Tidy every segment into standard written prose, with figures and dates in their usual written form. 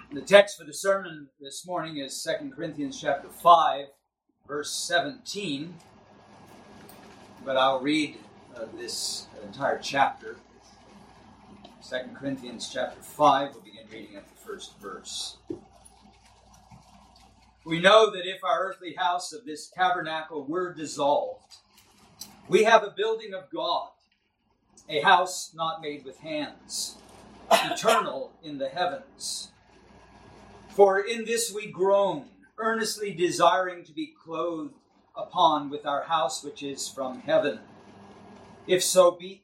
The text for the sermon this morning is 2 Corinthians chapter 5, verse 17. But I'll read this entire chapter. 2 Corinthians chapter 5, we'll begin reading at the first verse. We know that if our earthly house of this tabernacle were dissolved, we have a building of God, a house not made with hands, eternal in the heavens. For in this we groan, earnestly desiring to be clothed upon with our house which is from heaven. If so be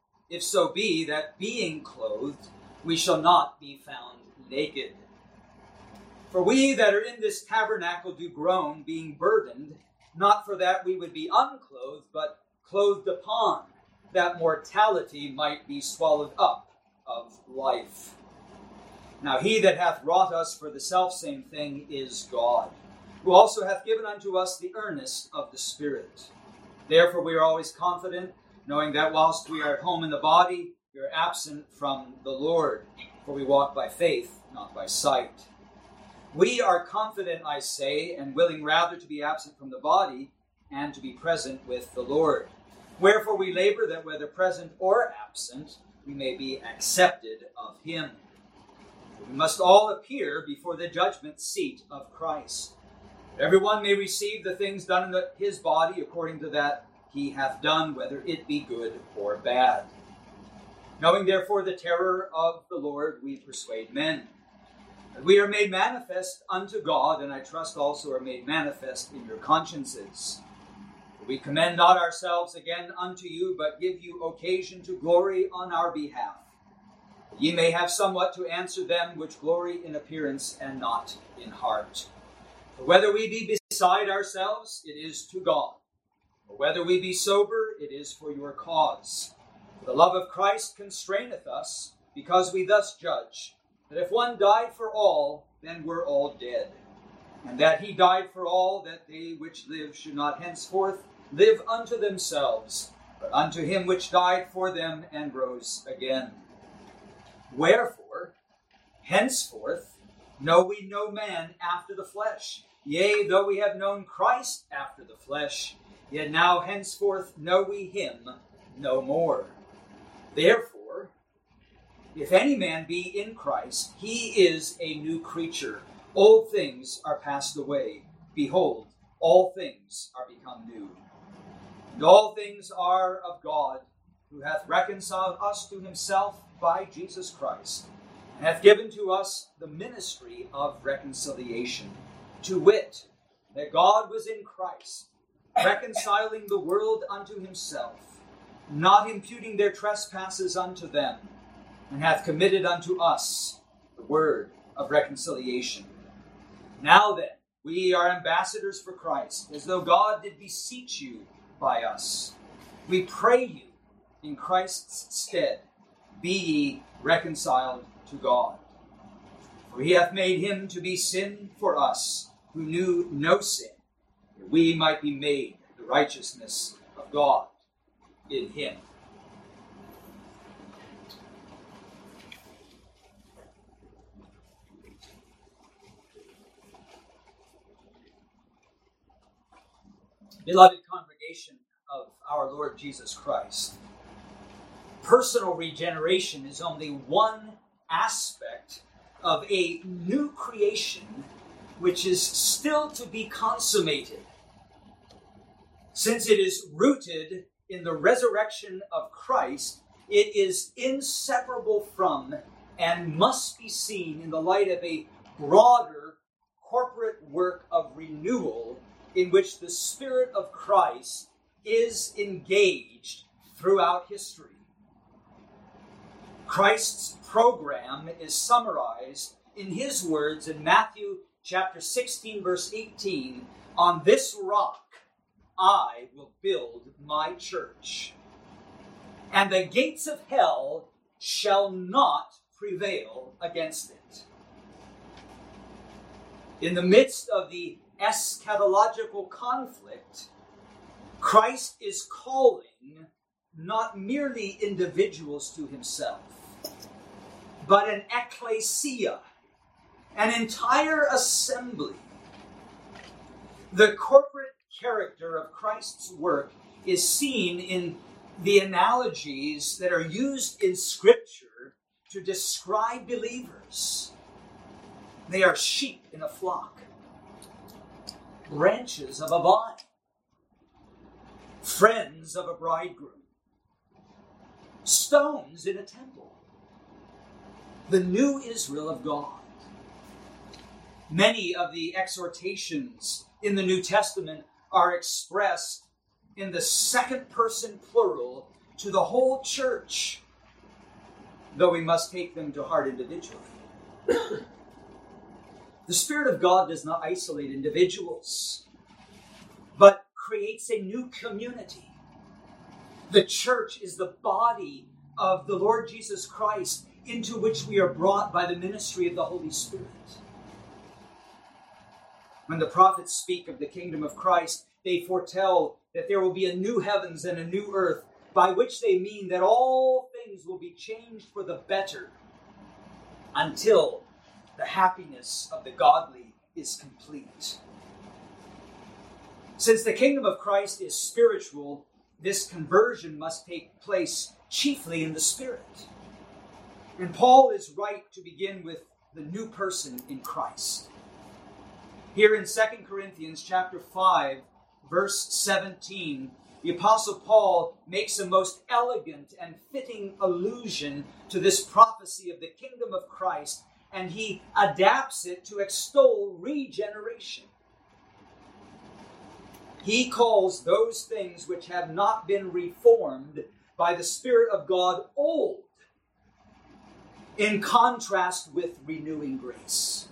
that being clothed, we shall not be found naked. For we that are in this tabernacle do groan, being burdened, not for that we would be unclothed, but clothed upon, that mortality might be swallowed up of life. Now he that hath wrought us for the selfsame thing is God, who also hath given unto us the earnest of the Spirit. Therefore we are always confident, knowing that whilst we are at home in the body, we are absent from the Lord, for we walk by faith, not by sight. We are confident, I say, and willing rather to be absent from the body, and to be present with the Lord. Wherefore we labor that whether present or absent, we may be accepted of him. We must all appear before the judgment seat of Christ. Everyone may receive the things done in his body according to that he hath done, whether it be good or bad. Knowing therefore the terror of the Lord, we persuade men. We are made manifest unto God, and I trust also are made manifest in your consciences. We commend not ourselves again unto you, but give you occasion to glory on our behalf. Ye may have somewhat to answer them which glory in appearance and not in heart. For whether we be beside ourselves, it is to God. Or whether we be sober, it is for your cause. For the love of Christ constraineth us, because we thus judge, that if one died for all, then we're all dead. And that he died for all, that they which live should not henceforth live unto themselves, but unto him which died for them and rose again. Wherefore, henceforth, know we no man after the flesh. Yea, though we have known Christ after the flesh, yet now henceforth know we him no more. Therefore, if any man be in Christ, he is a new creature. Old things are passed away. Behold, all things are become new. And all things are of God, who hath reconciled us to himself by Jesus Christ, and hath given to us the ministry of reconciliation, to wit, that God was in Christ, reconciling the world unto himself, not imputing their trespasses unto them, and hath committed unto us the word of reconciliation. Now then, we are ambassadors for Christ, as though God did beseech you by us. We pray you in Christ's stead, be ye reconciled to God. For he hath made him to be sin for us, who knew no sin, that we might be made the righteousness of God in him. Beloved congregation of our Lord Jesus Christ, personal regeneration is only one aspect of a new creation which is still to be consummated. Since it is rooted in the resurrection of Christ, it is inseparable from and must be seen in the light of a broader corporate work of renewal in which the Spirit of Christ is engaged throughout history. Christ's program is summarized in his words in Matthew chapter 16, verse 18, "On this rock I will build my church, and the gates of hell shall not prevail against it." In the midst of the eschatological conflict, Christ is calling not merely individuals to himself, but an ecclesia, an entire assembly. The corporate character of Christ's work is seen in the analogies that are used in Scripture to describe believers. They are sheep in a flock, branches of a vine, friends of a bridegroom, stones in a temple, the new Israel of God. Many of the exhortations in the New Testament are expressed in the second person plural to the whole church, though we must take them to heart individually. The Spirit of God does not isolate individuals, but creates a new community. The church is the body of the Lord Jesus Christ, into which we are brought by the ministry of the Holy Spirit. When the prophets speak of the kingdom of Christ, they foretell that there will be a new heavens and a new earth, by which they mean that all things will be changed for the better until the happiness of the godly is complete. Since the kingdom of Christ is spiritual, this conversion must take place chiefly in the Spirit. And Paul is right to begin with the new person in Christ. Here in 2 Corinthians chapter 5, verse 17, the Apostle Paul makes a most elegant and fitting allusion to this prophecy of the kingdom of Christ, and he adapts it to extol regeneration. He calls those things which have not been reformed by the Spirit of God old, in contrast with renewing grace.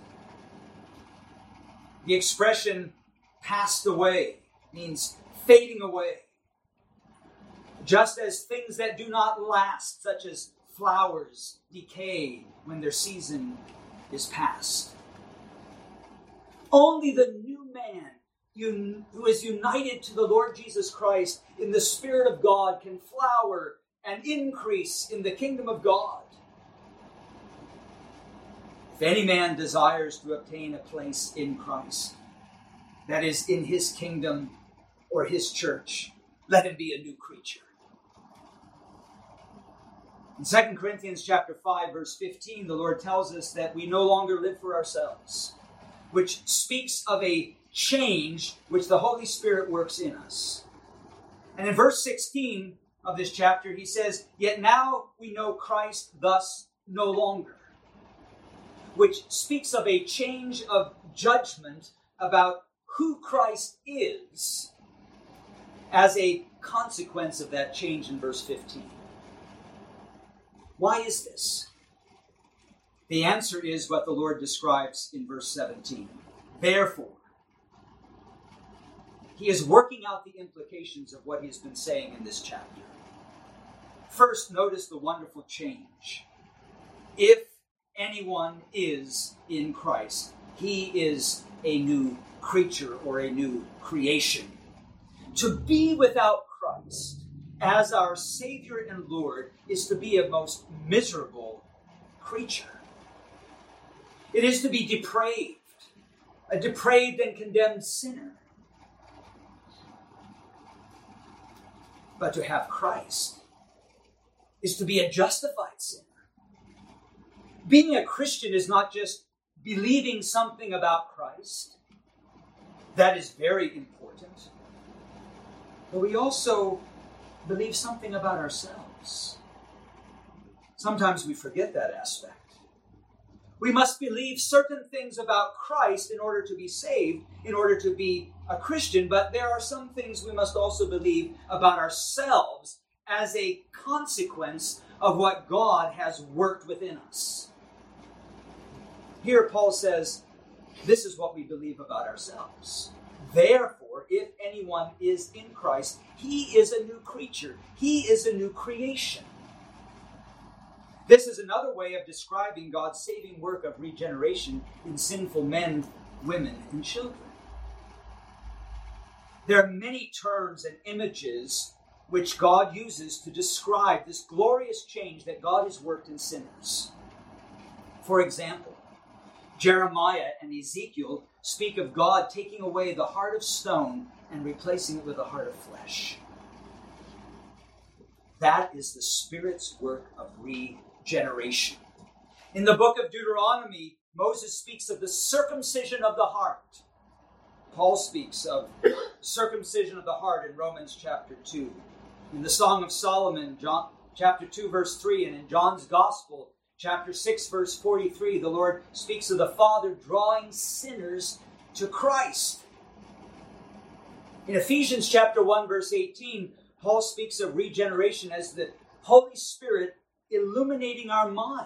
The expression passed away means fading away. Just as things that do not last, such as flowers, decay when their season is past. Only the new man who is united to the Lord Jesus Christ in the Spirit of God can flower and increase in the kingdom of God. If any man desires to obtain a place in Christ, that is, in his kingdom or his church, let him be a new creature. In 2 Corinthians chapter 5, verse 15, the Lord tells us that we no longer live for ourselves, which speaks of a change which the Holy Spirit works in us. And in verse 16 of this chapter, he says, "Yet now we know Christ thus no longer," which speaks of a change of judgment about who Christ is as a consequence of that change in verse 15. Why is this? The answer is what the Lord describes in verse 17. Therefore, he is working out the implications of what he has been saying in this chapter. First, notice the wonderful change. If anyone is in Christ, he is a new creature or a new creation. To be without Christ as our Savior and Lord is to be a most miserable creature. It is to be depraved, a depraved and condemned sinner. But to have Christ is to be a justified sinner. Being a Christian is not just believing something about Christ. That is very important. But we also believe something about ourselves. Sometimes we forget that aspect. We must believe certain things about Christ in order to be saved, in order to be a Christian, but there are some things we must also believe about ourselves as a consequence of what God has worked within us. Here Paul says, this is what we believe about ourselves. Therefore, if anyone is in Christ, he is a new creature. He is a new creation. This is another way of describing God's saving work of regeneration in sinful men, women, and children. There are many terms and images which God uses to describe this glorious change that God has worked in sinners. For example, Jeremiah and Ezekiel speak of God taking away the heart of stone and replacing it with a heart of flesh. That is the Spirit's work of regeneration. In the book of Deuteronomy, Moses speaks of the circumcision of the heart. Paul speaks of circumcision of the heart in Romans chapter 2. In the Song of Solomon, chapter 2, verse 3, and in John's Gospel, chapter 6, verse 43, the Lord speaks of the Father drawing sinners to Christ. In Ephesians chapter 1, verse 18, Paul speaks of regeneration as the Holy Spirit illuminating our mind.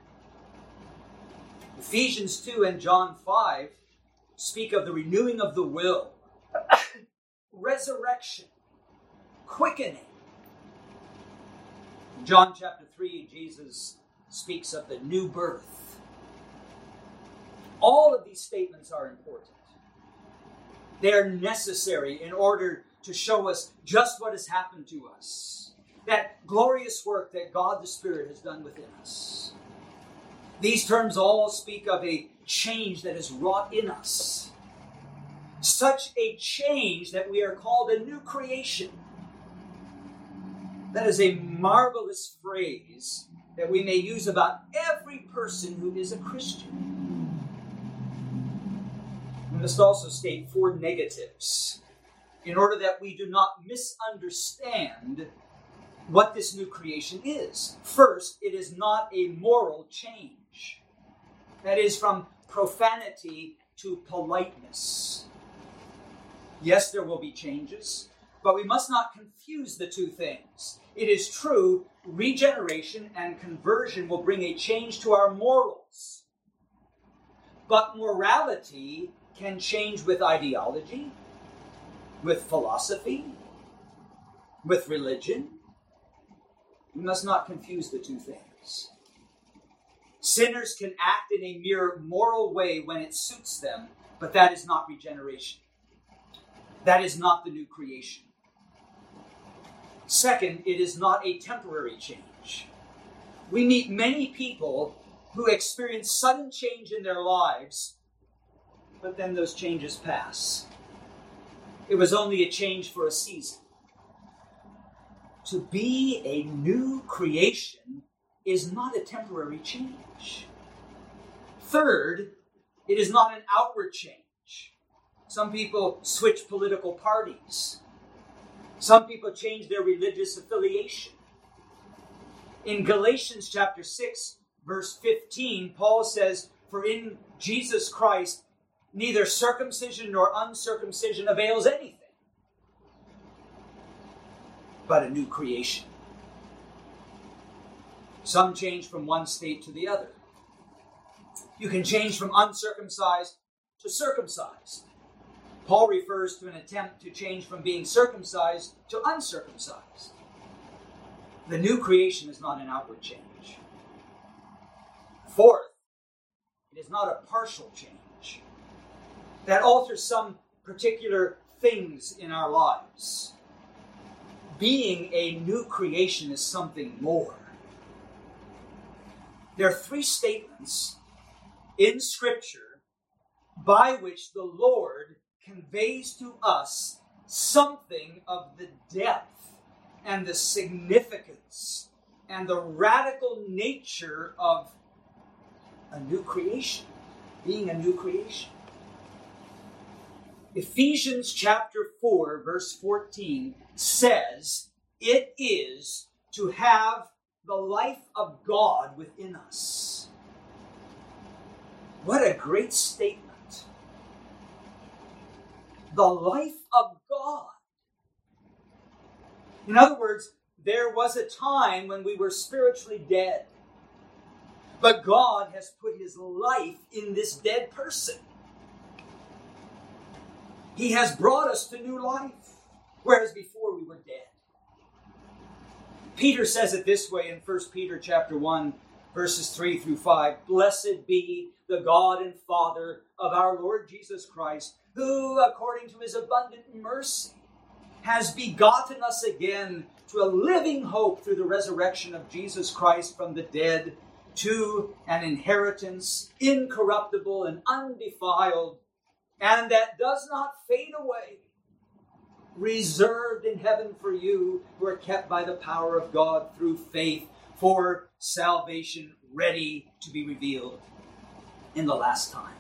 Ephesians 2 and John 5 speak of the renewing of the will, resurrection, quickening. In John chapter 3, Jesus speaks of the new birth. All of these statements are important. They are necessary in order to show us just what has happened to us. That glorious work that God the Spirit has done within us. These terms all speak of a change that is wrought in us. Such a change that we are called a new creation. That is a marvelous phrase that we may use about every person who is a Christian. We must also state 4 negatives in order that we do not misunderstand what this new creation is. First, it is not a moral change. That is, from profanity to politeness. Yes, there will be changes, but we must not confuse the two things. It is true, regeneration and conversion will bring a change to our morals. But morality can change with ideology, with philosophy, with religion. We must not confuse the two things. Sinners can act in a mere moral way when it suits them, but that is not regeneration. That is not the new creation. Second, it is not a temporary change. We meet many people who experience sudden change in their lives, but then those changes pass. It was only a change for a season. To be a new creation is not a temporary change. Third, it is not an outward change. Some people switch political parties. Some people change their religious affiliation. In Galatians chapter 6, verse 15, Paul says, "For in Jesus Christ, neither circumcision nor uncircumcision avails anything, but a new creation." Some change from one state to the other. You can change from uncircumcised to circumcised. Paul refers to an attempt to change from being circumcised to uncircumcised. The new creation is not an outward change. Fourth, it is not a partial change that alters some particular things in our lives. Being a new creation is something more. There are 3 statements in Scripture by which the Lord conveys to us something of the depth and the significance and the radical nature of a new creation, being a new creation. Ephesians chapter 4, verse 14 says, "It is to have the life of God within us." What a great statement. The life of God. In other words, there was a time when we were spiritually dead. But God has put His life in this dead person. He has brought us to new life, whereas before we were dead. Peter says it this way in 1 Peter chapter 1, verses 3 through 5. "Blessed be the God and Father of our Lord Jesus Christ, who, according to His abundant mercy, has begotten us again to a living hope through the resurrection of Jesus Christ from the dead, to an inheritance incorruptible and undefiled, and that does not fade away, reserved in heaven for you who are kept by the power of God through faith for salvation, ready to be revealed in the last time.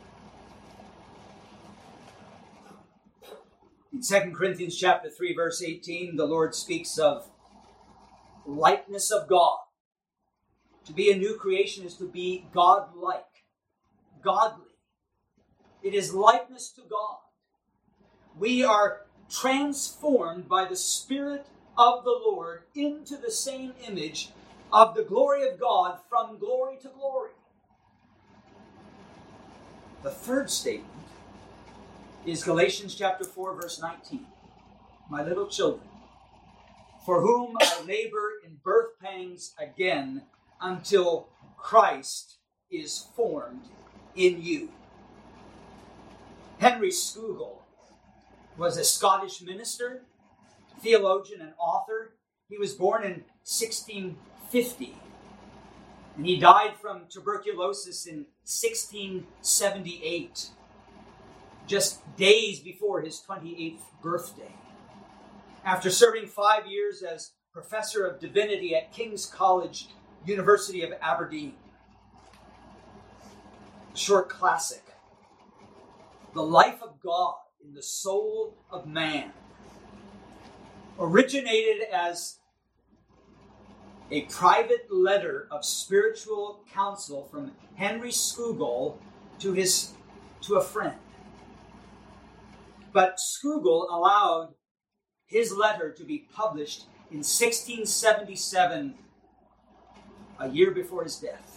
In 2 Corinthians chapter 3, verse 18, the Lord speaks of likeness of God. To be a new creation is to be God-like, godly. It is likeness to God. We are transformed by the Spirit of the Lord into the same image of the glory of God from glory to glory. The third statement is Galatians chapter 4, verse 19. My little children, for whom I labor in birth pangs again until Christ is formed in you. Henry Scougal was a Scottish minister, theologian, and author. He was born in 1650, and he died from tuberculosis in 1678, just days before his 28th birthday. After serving 5 years as professor of divinity at King's College, University of Aberdeen. A short classic. The life of God in the soul of man originated as a private letter of spiritual counsel from Henry Scougal to a friend. But Scougal allowed his letter to be published in 1677, a year before his death.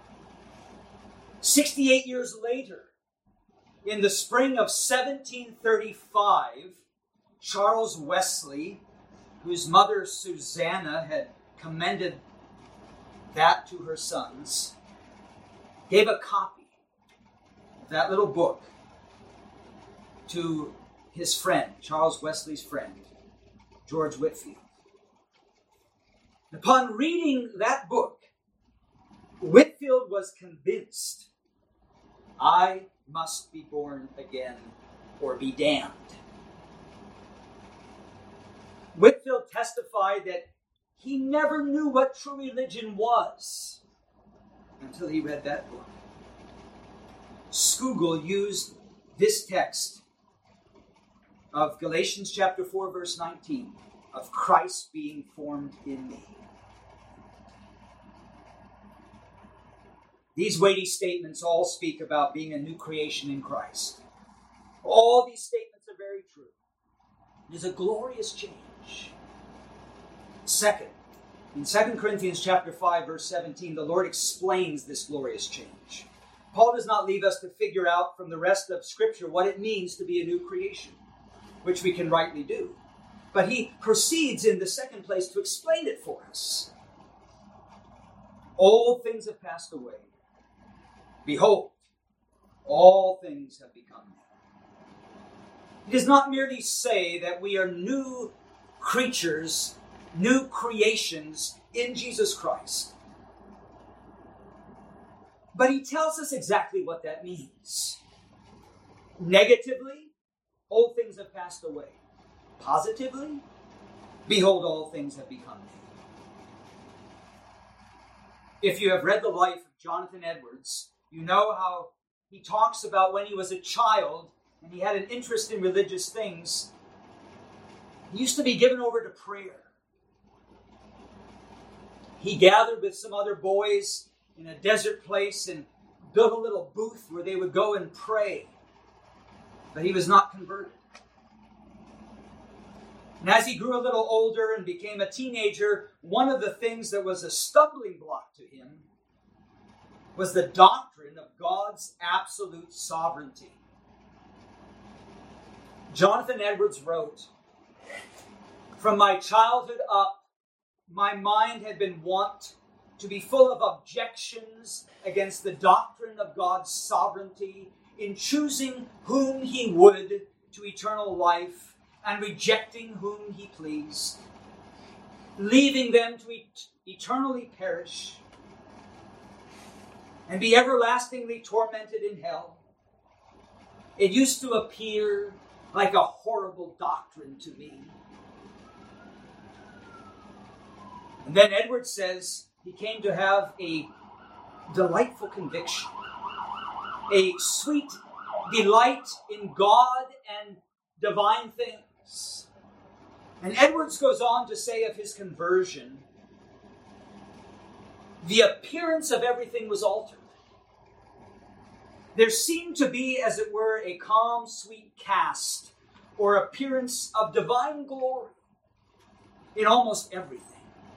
68 years later, in the spring of 1735, Charles Wesley, whose mother Susanna had commended that to her sons, gave a copy of that little book to his friend, Charles Wesley's friend, George Whitefield. Upon reading that book, Whitefield was convinced, I must be born again or be damned. Whitefield testified that he never knew what true religion was until he read that book. Scougal used this text of Galatians chapter 4, verse 19, of Christ being formed in me. These weighty statements all speak about being a new creation in Christ. All these statements are very true. It is a glorious change. Second, in 2 Corinthians chapter 5, verse 17, the Lord explains this glorious change. Paul does not leave us to figure out from the rest of Scripture what it means to be a new creation, which we can rightly do. But he proceeds in the second place to explain it for us. All things have passed away. Behold, all things have become new. It does not merely say that we are new creatures, new creations in Jesus Christ. But he tells us exactly what that means. Negatively, all things have passed away. Positively, behold, all things have become new. If you have read the life of Jonathan Edwards, you know how he talks about when he was a child and he had an interest in religious things. He used to be given over to prayer. He gathered with some other boys in a desert place and built a little booth where they would go and pray. But he was not converted. And as he grew a little older and became a teenager, one of the things that was a stumbling block to him was the doctrine of God's absolute sovereignty. Jonathan Edwards wrote, "From my childhood up, my mind had been wont to be full of objections against the doctrine of God's sovereignty in choosing whom he would to eternal life and rejecting whom he pleased, leaving them to eternally perish. and be everlastingly tormented in hell. It used to appear like a horrible doctrine to me. And then Edwards says he came to have a delightful conviction, a sweet delight in God and divine things. And Edwards goes on to say of his conversion, the appearance of everything was altered. There seemed to be, as it were, a calm, sweet cast or appearance of divine glory in almost everything.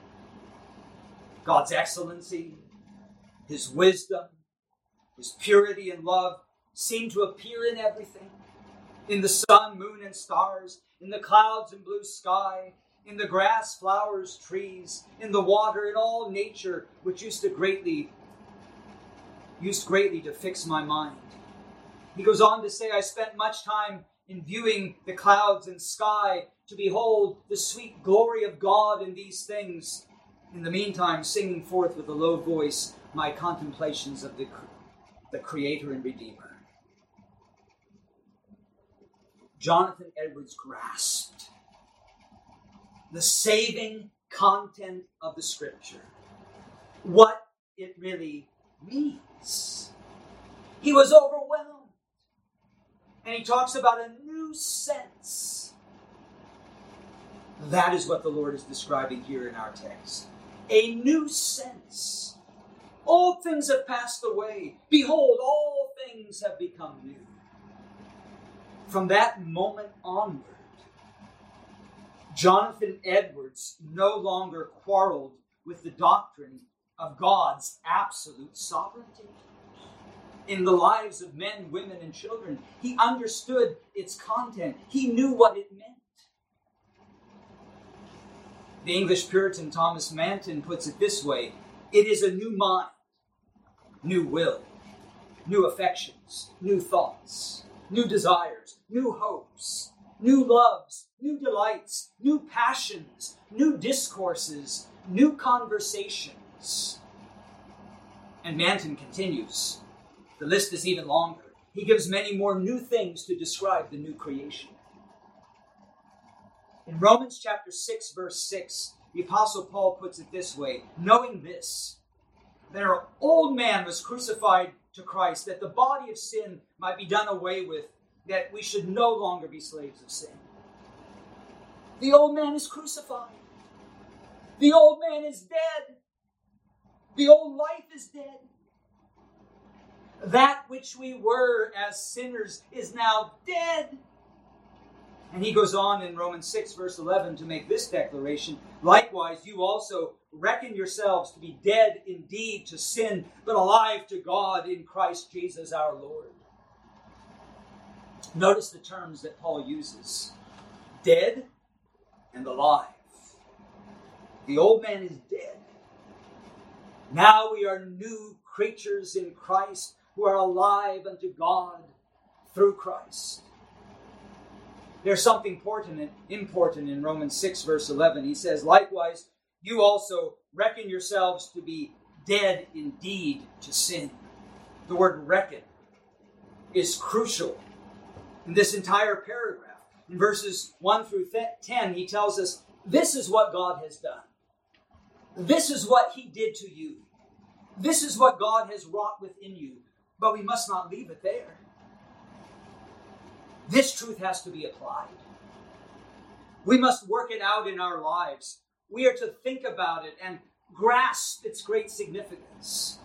God's excellency, His wisdom, His purity and love seemed to appear in everything. In the sun, moon, and stars, in the clouds and blue sky, in the grass, flowers, trees, in the water, in all nature, which used greatly to fix my mind. He goes on to say, I spent much time in viewing the clouds and sky to behold the sweet glory of God in these things. In the meantime, singing forth with a low voice my contemplations of the Creator and Redeemer. Jonathan Edwards grasped the saving content of the Scripture, what it really means. He was overwhelmed. And he talks about a new sense. That is what the Lord is describing here in our text. A new sense. Old things have passed away. Behold, all things have become new. From that moment onward, Jonathan Edwards no longer quarreled with the doctrine of God's absolute sovereignty in the lives of men, women, and children. He understood its content. He knew what it meant. The English Puritan Thomas Manton puts it this way: it is a new mind, new will, new affections, new thoughts, new desires, new hopes, new loves, new delights, new passions, new discourses, new conversations. And Manton continues. The list is even longer. He gives many more new things to describe the new creation. In Romans chapter 6, verse 6, the Apostle Paul puts it this way: knowing this, that our old man was crucified to Christ, that the body of sin might be done away with, that we should no longer be slaves of sin. The old man is crucified. The old man is dead. The old life is dead. That which we were as sinners is now dead. And he goes on in Romans 6, verse 11 to make this declaration: likewise, you also reckon yourselves to be dead indeed to sin, but alive to God in Christ Jesus our Lord. Notice the terms that Paul uses: dead and alive. The old man is dead. Now we are new creatures in Christ, who are alive unto God through Christ. There's something important in Romans 6, verse 11. He says, likewise, you also reckon yourselves to be dead indeed to sin. The word reckon is crucial in this entire paragraph. In verses 1 through 10, he tells us, this is what God has done. This is what He did to you. This is what God has wrought within you. But we must not leave it there. This truth has to be applied. We must work it out in our lives. We are to think about it and grasp its great significance.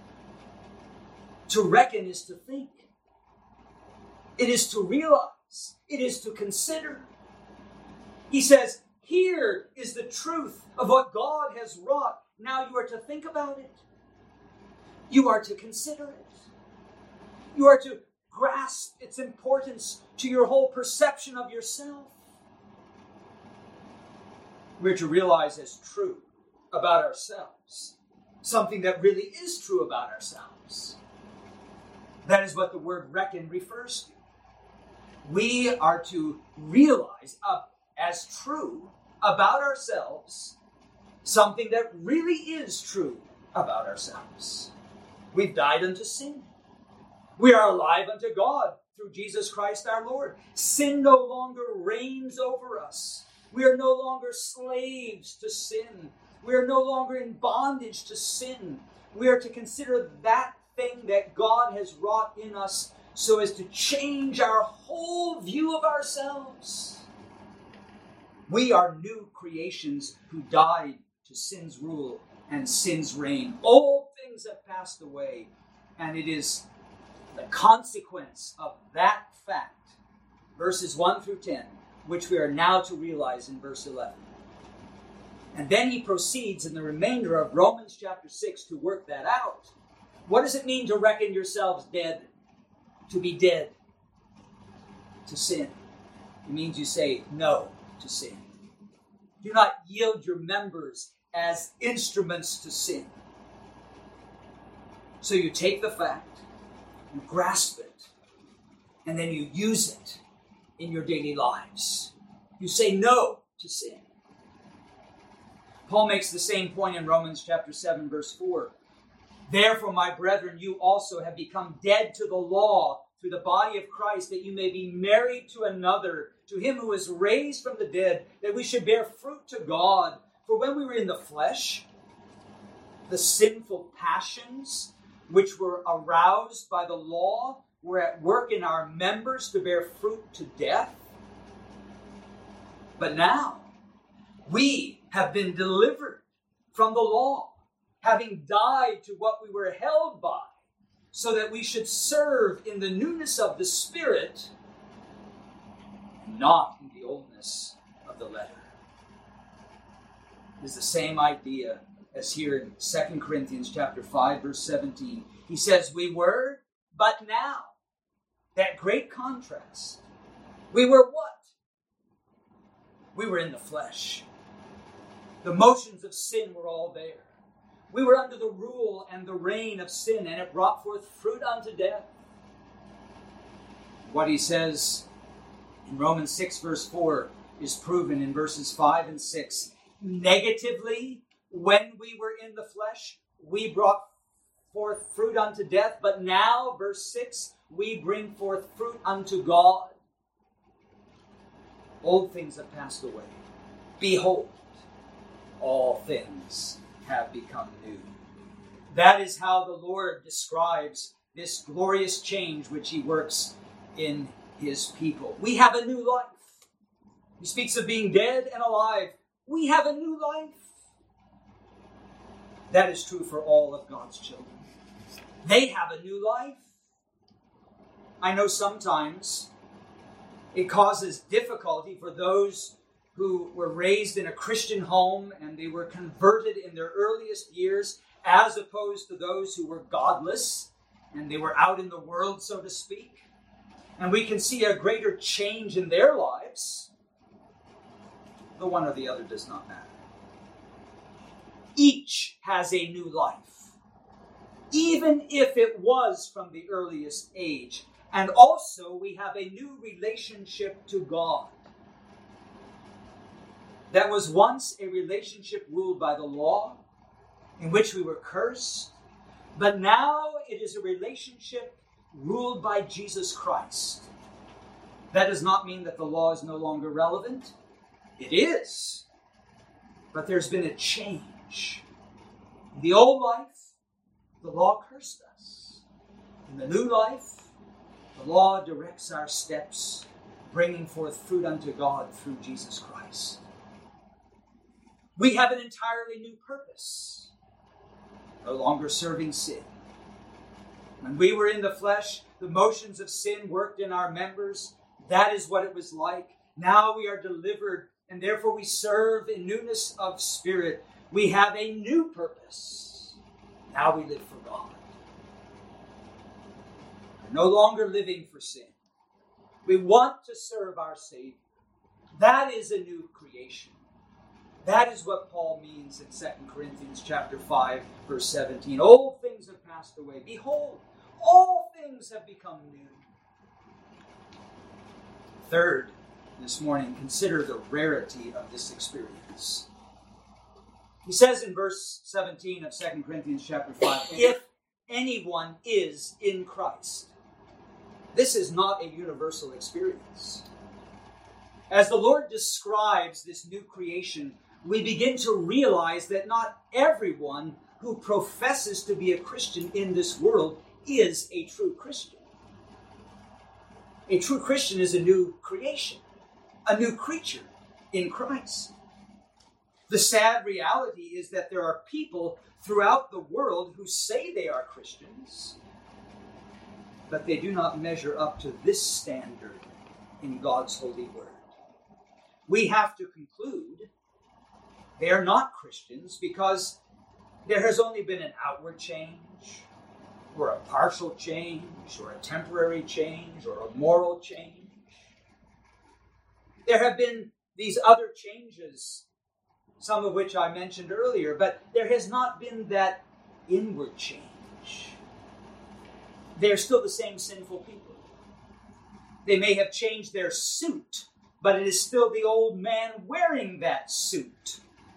To reckon is to think. It is to realize. It is to consider. He says, here is the truth of what God has wrought. Now you are to think about it. You are to consider it. You are to grasp its importance to your whole perception of yourself. We're to realize as true about ourselves something that really is true about ourselves. That is what the word reckon refers to. We are to realize as true about ourselves something that really is true about ourselves. We've died unto sin. We are alive unto God through Jesus Christ our Lord. Sin no longer reigns over us. We are no longer slaves to sin. We are no longer in bondage to sin. We are to consider that thing that God has wrought in us so as to change our whole view of ourselves. We are new creations who died to sin's rule and sin's reign. Old things have passed away, and it is the consequence of that fact, verses 1 through 10, which we are now to realize in verse 11. And then he proceeds in the remainder of Romans chapter 6 to work that out. What does it mean to reckon yourselves dead? To be dead to sin. It means you say no to sin. Do not yield your members as instruments to sin. So you take the fact, you grasp it, and then you use it in your daily lives. You say no to sin. Paul makes the same point in Romans chapter 7, verse 4. Therefore, my brethren, you also have become dead to the law through the body of Christ, that you may be married to another, to him who is raised from the dead, that we should bear fruit to God. For when we were in the flesh, the sinful passions which were aroused by the law were at work in our members to bear fruit to death. But now, we have been delivered from the law, having died to what we were held by, so that we should serve in the newness of the Spirit, not in the oldness of the letter. It is the same idea as here in 2 Corinthians chapter 5, verse 17. He says, we were, but now. That great contrast. We were what? We were in the flesh. The motions of sin were all there. We were under the rule and the reign of sin, and it brought forth fruit unto death. What he says in Romans 6, verse 4, is proven in verses 5 and 6. Negatively, when we were in the flesh, we brought forth fruit unto death, but now, verse 6, we bring forth fruit unto God. Old things have passed away. Behold, all things have become new. That is how the Lord describes this glorious change which he works in his people. We have a new life. He speaks of being dead and alive. We have a new life. That is true for all of God's children. They have a new life. I know sometimes it causes difficulty for those who were raised in a Christian home and they were converted in their earliest years, as opposed to those who were godless and they were out in the world, so to speak. And we can see a greater change in their lives. The one or the other does not matter. Each has a new life, even if it was from the earliest age. And also, we have a new relationship to God. That was once a relationship ruled by the law, in which we were cursed. But now it is a relationship ruled by Jesus Christ. That does not mean that the law is no longer relevant. It is. But there's been a change. In the old life, the law cursed us. In the new life, the law directs our steps, bringing forth fruit unto God through Jesus Christ. We have an entirely new purpose. No longer serving sin. When we were in the flesh, the motions of sin worked in our members. That is what it was like. Now we are delivered, and therefore we serve in newness of spirit. We have a new purpose. Now we live for God. We're no longer living for sin. We want to serve our Savior. That is a new creation. That is what Paul means in 2 Corinthians chapter 5, verse 17. Old things have passed away. Behold, all things have become new. Third, this morning, consider the rarity of this experience. He says in verse 17 of 2 Corinthians chapter 5, if anyone is in Christ. This is not a universal experience. As the Lord describes this new creation, we begin to realize that not everyone who professes to be a Christian in this world is a true Christian. A true Christian is a new creation, a new creature in Christ. The sad reality is that there are people throughout the world who say they are Christians, but they do not measure up to this standard in God's holy word. We have to conclude they are not Christians because there has only been an outward change, or a partial change, or a temporary change, or a moral change. There have been these other changes, some of which I mentioned earlier, but there has not been that inward change. They're still the same sinful people. They may have changed their suit, but it is still the old man wearing that suit.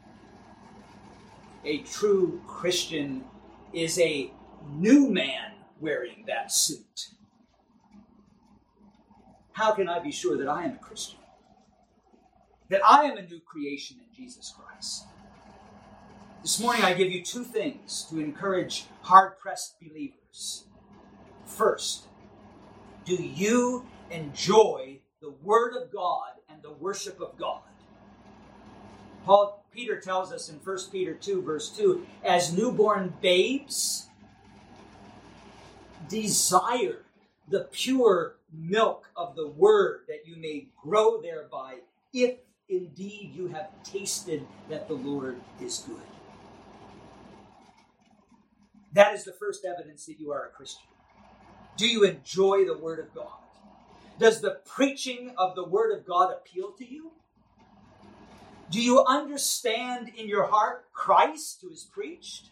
A true Christian is a new man wearing that suit. How can I be sure that I am a Christian? That I am a new creation in Jesus Christ? This morning I give you two things to encourage hard-pressed believers. First, do you enjoy the Word of God and the worship of God? Peter tells us in 1 Peter 2, verse 2, as newborn babes, desire the pure milk of the Word, that you may grow thereby, if indeed you have tasted that the Lord is good. That is the first evidence that you are a Christian. Do you enjoy the Word of God? Does the preaching of the Word of God appeal to you? Do you understand in your heart Christ who is preached?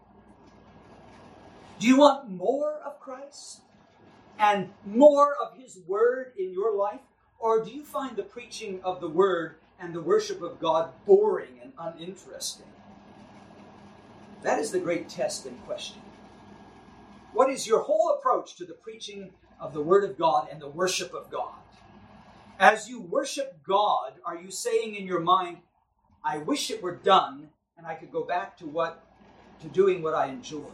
Do you want more of Christ and more of His Word in your life? Or do you find the preaching of the Word and the worship of God boring and uninteresting? That is the great test in question. What is your whole approach to the preaching of the Word of God and the worship of God? As you worship God, are you saying in your mind, I wish it were done and I could go back to doing what I enjoy?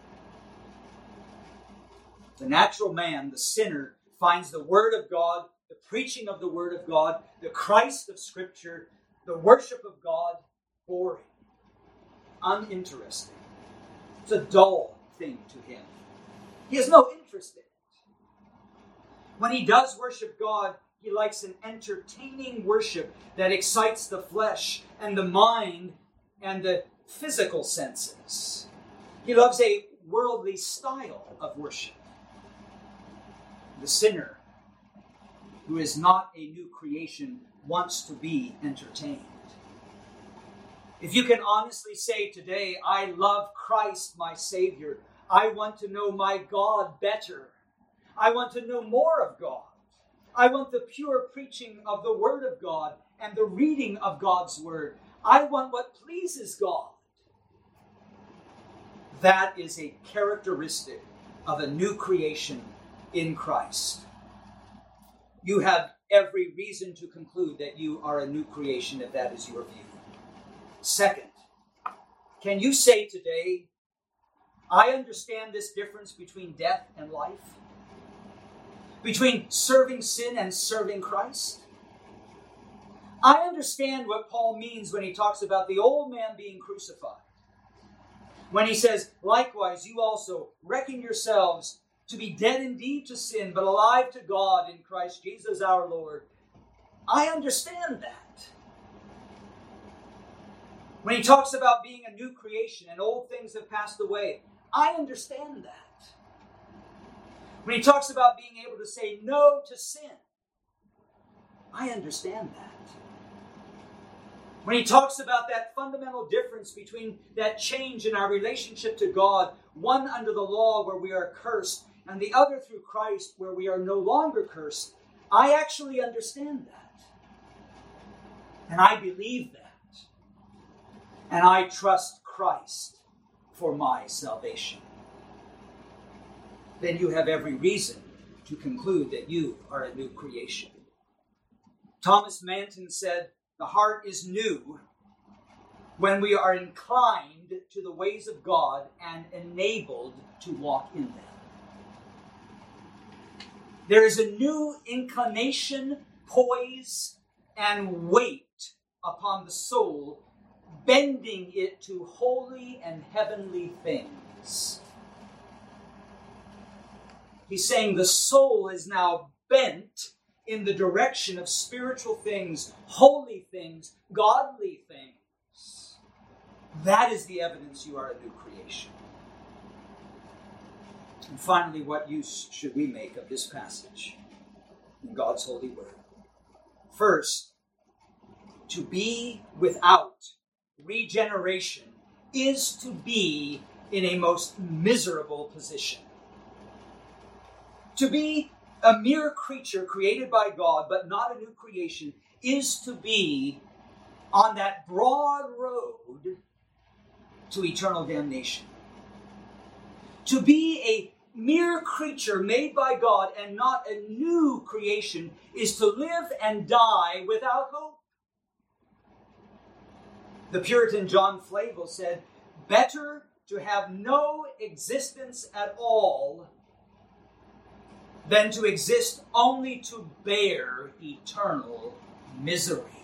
The natural man, the sinner, finds the Word of God, the preaching of the Word of God, the Christ of Scripture, the worship of God, boring, uninteresting. It's a dull thing to him. He has no interest in it. When he does worship God, he likes an entertaining worship that excites the flesh and the mind and the physical senses. He loves a worldly style of worship. The sinner, who is not a new creation, wants to be entertained. If you can honestly say today, I love Christ, my Savior. I want to know my God better. I want to know more of God. I want the pure preaching of the Word of God and the reading of God's Word. I want what pleases God. That is a characteristic of a new creation in Christ. You have every reason to conclude that you are a new creation if that is your view. Second, can you say today, I understand this difference between death and life? Between serving sin and serving Christ? I understand what Paul means when he talks about the old man being crucified. When he says, likewise, you also reckon yourselves to be dead indeed to sin, but alive to God in Christ Jesus our Lord. I understand that. When he talks about being a new creation and old things have passed away, I understand that. When he talks about being able to say no to sin, I understand that. When he talks about that fundamental difference between that change in our relationship to God, one under the law where we are cursed, and the other through Christ where we are no longer cursed, I actually understand that. And I believe that. And I trust Christ for my salvation. then you have every reason to conclude that you are a new creation. Thomas Manton said, "The heart is new when we are inclined to the ways of God and enabled to walk in them." There is a new inclination, poise, and weight upon the soul, bending it to holy and heavenly things. He's saying the soul is now bent in the direction of spiritual things, holy things, godly things. That is the evidence you are a new creation. And finally, what use should we make of this passage in God's holy word? First, to be without regeneration is to be in a most miserable position. To be a mere creature created by God, but not a new creation, is to be on that broad road to eternal damnation. To be a mere creature made by God and not a new creation is to live and die without hope. The Puritan John Flavel said, "Better to have no existence at all than to exist only to bear eternal misery."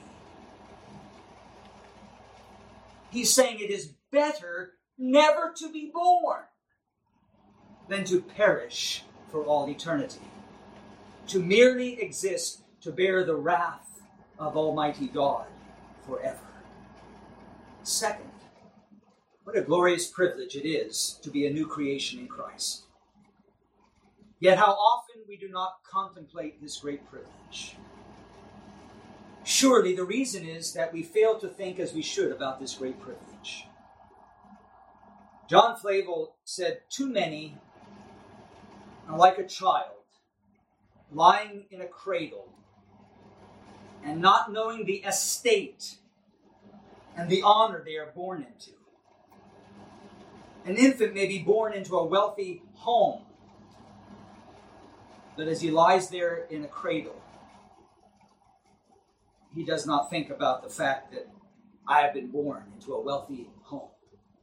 He's saying it is better never to be born than to perish for all eternity. To merely exist to bear the wrath of Almighty God forever. Second, what a glorious privilege it is to be a new creation in Christ. Yet how often we do not contemplate this great privilege. Surely the reason is that we fail to think as we should about this great privilege. John Flavel said, "Too many are like a child lying in a cradle and not knowing the estate and the honor they are born into. An infant may be born into a wealthy home, but as he lies there in a cradle, he does not think about the fact that I have been born into a wealthy home."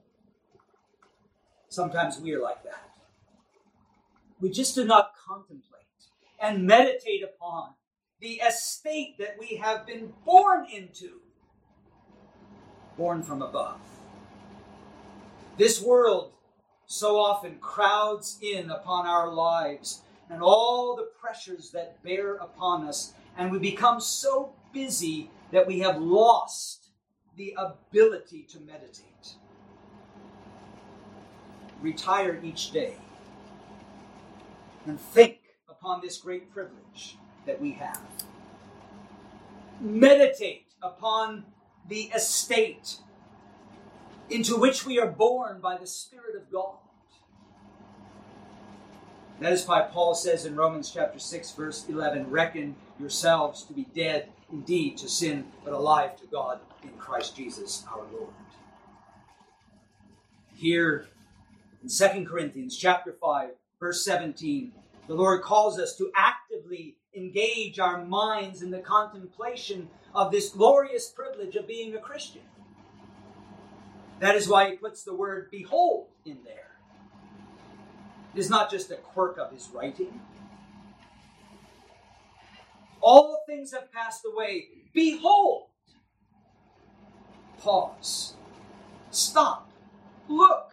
Sometimes we are like that. We just do not contemplate and meditate upon the estate that we have been born into, born from above. This world so often crowds in upon our lives and all the pressures that bear upon us, and we become so busy that we have lost the ability to meditate. Retire each day and think upon this great privilege that we have. Meditate upon the estate into which we are born by the Spirit of God. That is why Paul says in Romans chapter 6, verse 11, "Reckon yourselves to be dead indeed to sin, but alive to God in Christ Jesus our Lord." Here in 2 Corinthians chapter 5, verse 17, the Lord calls us to actively engage our minds in the contemplation of this glorious privilege of being a Christian. That is why he puts the word "behold" in there. It is not just a quirk of his writing. All things have passed away. Behold! Pause. Stop. Look.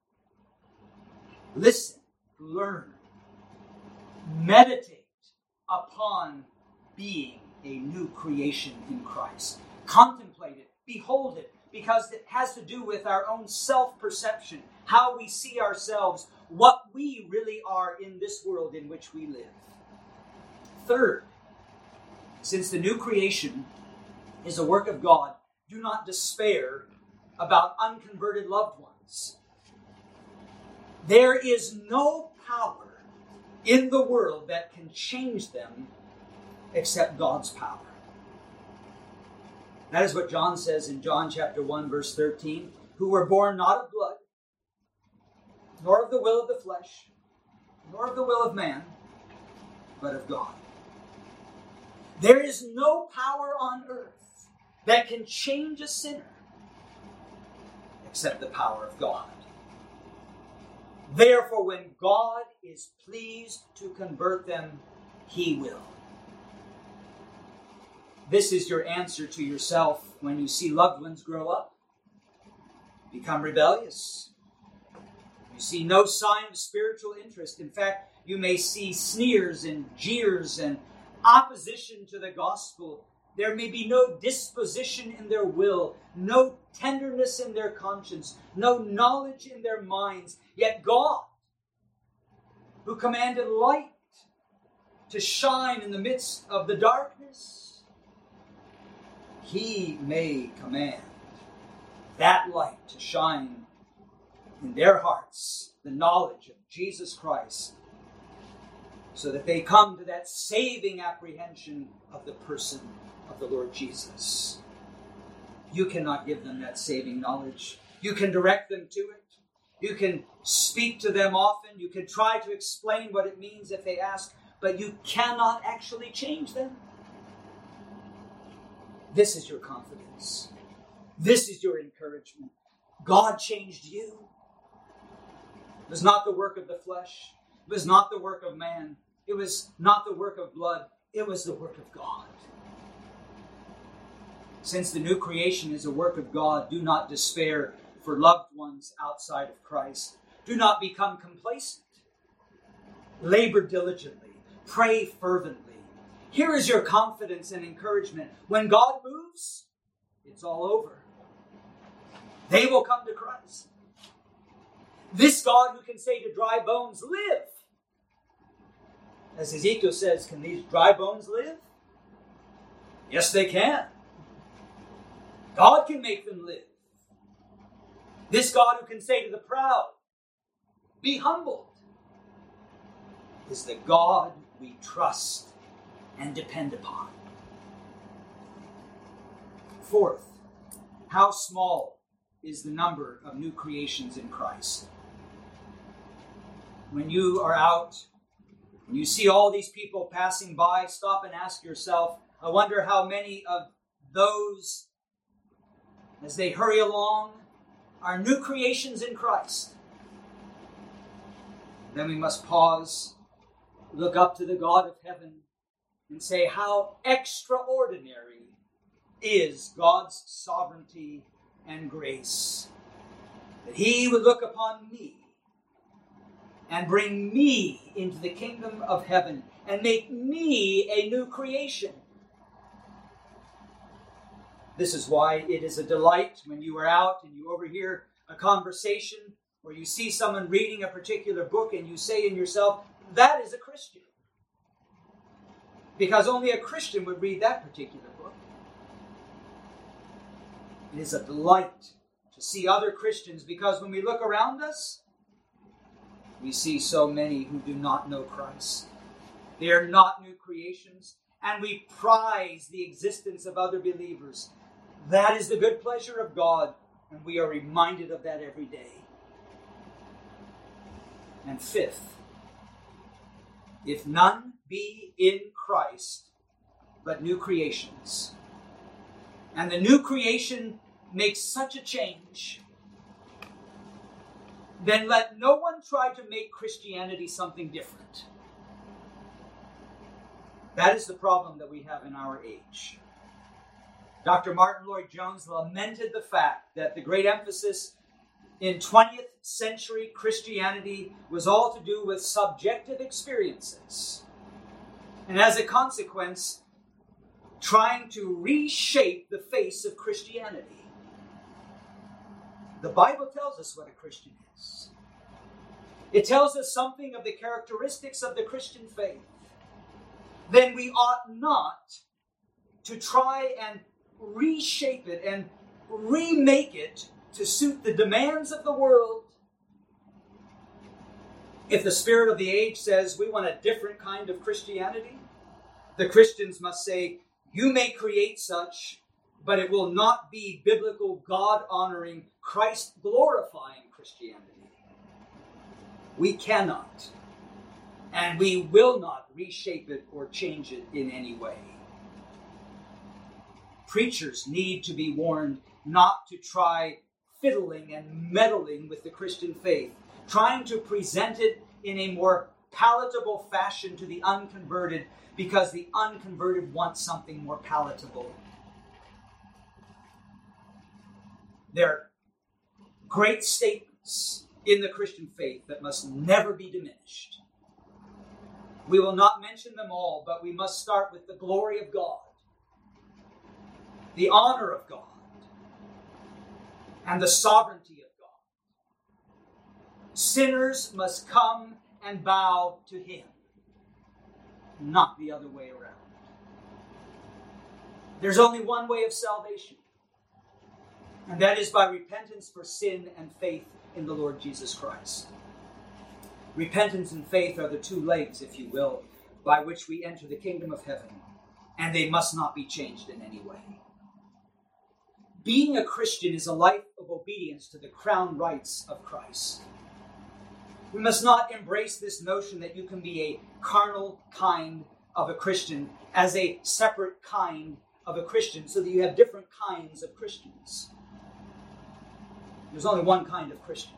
Listen. Learn. Meditate upon being a new creation in Christ. Contemplate it. Behold it. Because it has to do with our own self-perception, how we see ourselves, what we really are in this world in which we live. Third, since the new creation is a work of God, do not despair about unconverted loved ones. There is no power in the world that can change them except God's power. That is what John says in John chapter 1, verse 13, "Who were born not of blood, nor of the will of the flesh, nor of the will of man, but of God. There is no power on earth that can change a sinner except the power of God. Therefore, when God is pleased to convert them, He will. This is your answer to yourself when you see loved ones grow up, become rebellious. You see no sign of spiritual interest. In fact, you may see sneers and jeers and opposition to the gospel. There may be no disposition in their will, no tenderness in their conscience, no knowledge in their minds. Yet God, who commanded light to shine in the midst of the darkness, He may command that light to shine in their hearts, the knowledge of Jesus Christ, so that they come to that saving apprehension of the person of the Lord Jesus. You cannot give them that saving knowledge. You can direct them to it. You can speak to them often. You can try to explain what it means if they ask, but you cannot actually change them. This is your confidence. This is your encouragement. God changed you. It was not the work of the flesh. It was not the work of man. It was not the work of blood. It was the work of God. Since the new creation is a work of God, do not despair for loved ones outside of Christ. Do not become complacent. Labor diligently. Pray fervently. Here is your confidence and encouragement. When God moves, it's all over. They will come to Christ. This God who can say to dry bones, live. As Ezekiel says, can these dry bones live? Yes, they can. God can make them live. This God who can say to the proud, be humbled, is the God we trust and depend upon. Fourth, how small is the number of new creations in Christ? When you are out, when you see all these people passing by, stop and ask yourself, I wonder how many of those, as they hurry along, are new creations in Christ. Then we must pause, look up to the God of heaven, and say, how extraordinary is God's sovereignty and grace, that He would look upon me and bring me into the kingdom of heaven and make me a new creation. This is why it is a delight when you are out and you overhear a conversation or you see someone reading a particular book and you say in yourself, that is a Christian. Because only a Christian would read that particular book. It is a delight to see other Christians, because when we look around us, we see so many who do not know Christ. They are not new creations, and we prize the existence of other believers. That is the good pleasure of God, and we are reminded of that every day. And fifth, if none be in Christ, but new creations, and the new creation makes such a change, then let no one try to make Christianity something different. That is the problem that we have in our age. Dr. Martin Lloyd-Jones lamented the fact that the great emphasis in 20th century Christianity was all to do with subjective experiences. And as a consequence, trying to reshape the face of Christianity. The Bible tells us what a Christian is. It tells us something of the characteristics of the Christian faith. Then we ought not to try and reshape it and remake it to suit the demands of the world. If the spirit of the age says we want a different kind of Christianity, the Christians must say, you may create such, but it will not be biblical, God-honoring, Christ-glorifying Christianity. We cannot And we will not reshape it or change it in any way. Preachers need to be warned not to try fiddling and meddling with the Christian faith, trying to present it in a more palatable fashion to the unconverted, because the unconverted want something more palatable. There are great statements in the Christian faith that must never be diminished. We will not mention them all, but we must start with the glory of God, the honor of God, and the sovereignty of God. Sinners must come and bow to Him, not the other way around. There's only one way of salvation, and that is by repentance for sin and faith in the Lord Jesus Christ. Repentance and faith are the two legs, if you will, by which we enter the kingdom of heaven, and they must not be changed in any way. Being a Christian is a life of obedience to the crown rights of Christ. We must not embrace this notion that you can be a carnal kind of a Christian as a separate kind of a Christian, so that you have different kinds of Christians. There's only one kind of Christian.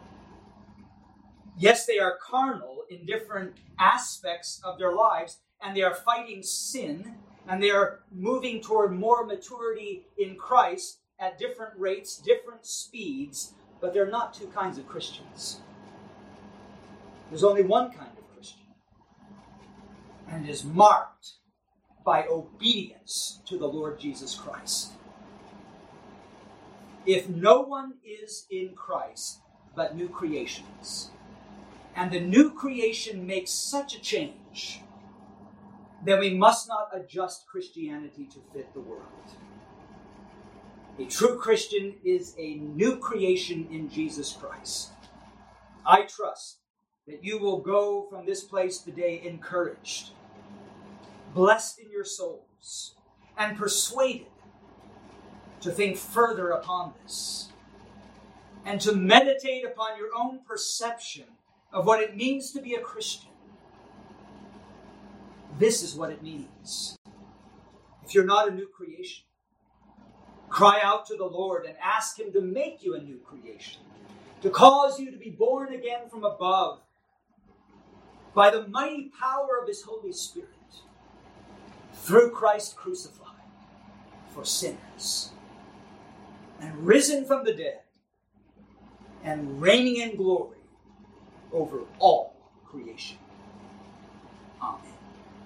Yes, they are carnal in different aspects of their lives, and they are fighting sin, and they are moving toward more maturity in Christ at different rates, different speeds, but they're not two kinds of Christians. There's only one kind of Christian, and it is marked by obedience to the Lord Jesus Christ. If no one is in Christ but new creations, and the new creation makes such a change, then we must not adjust Christianity to fit the world. A true Christian is a new creation in Jesus Christ. I trust that you will go from this place today encouraged, blessed in your souls, and persuaded to think further upon this, and to meditate upon your own perception of what it means to be a Christian. This is what it means. If you're not a new creation, cry out to the Lord and ask Him to make you a new creation, to cause you to be born again from above by the mighty power of His Holy Spirit, through Christ crucified for sinners, and risen from the dead, and reigning in glory over all creation. Amen.